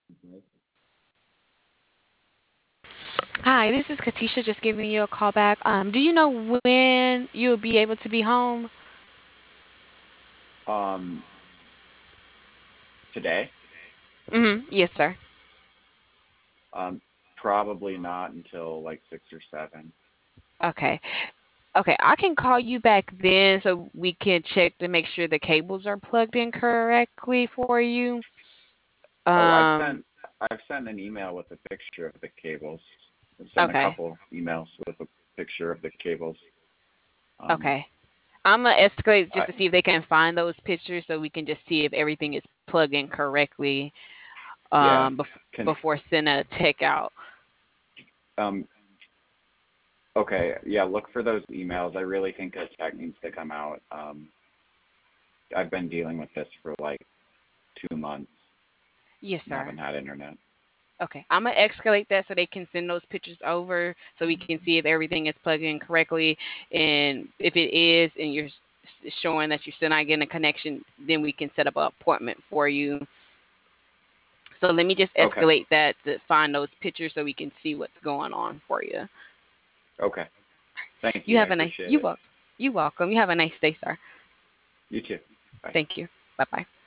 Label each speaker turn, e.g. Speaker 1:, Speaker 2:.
Speaker 1: Mhm.
Speaker 2: Hi, this is Katisha just giving you a call back. Do you know when you'll be able to be home?
Speaker 1: Um, Today,
Speaker 2: Yes, sir.
Speaker 1: um, probably not until like 6 or 7.
Speaker 2: Okay. Okay, I can call you back then so we can check to make sure the cables are plugged in correctly for you.
Speaker 1: Oh,
Speaker 2: Um,
Speaker 1: I've sent an email with a picture of the cables. I've sent a
Speaker 2: okay.
Speaker 1: couple emails with a picture of the cables. Um,
Speaker 2: Okay. I'm gonna escalate just
Speaker 1: I
Speaker 2: to see if they can find those pictures so we can just see if everything is plugged in correctly
Speaker 1: yeah, can
Speaker 2: before sending a tech out.
Speaker 1: um okay, yeah, look for those emails. I really think a tech needs to come out. I've been dealing with this for like 2 months
Speaker 2: Yes,
Speaker 1: and
Speaker 2: sir.
Speaker 1: haven't had internet.
Speaker 2: Okay, I'm gonna escalate that so they can send those pictures over so we can see if everything is plugged in correctly, and if it is, and you're showing that you're still not getting a connection, then we can set up an appointment for you. So let me just
Speaker 1: Okay,
Speaker 2: escalate that to find those pictures so we can see what's going on for you.
Speaker 1: okay. Thank
Speaker 2: You
Speaker 1: you. I
Speaker 2: have a nice
Speaker 1: appreciate
Speaker 2: you
Speaker 1: it.
Speaker 2: welcome. You welcome. You have a nice day, sir.
Speaker 1: You too. Bye.
Speaker 2: Thank you. Bye bye.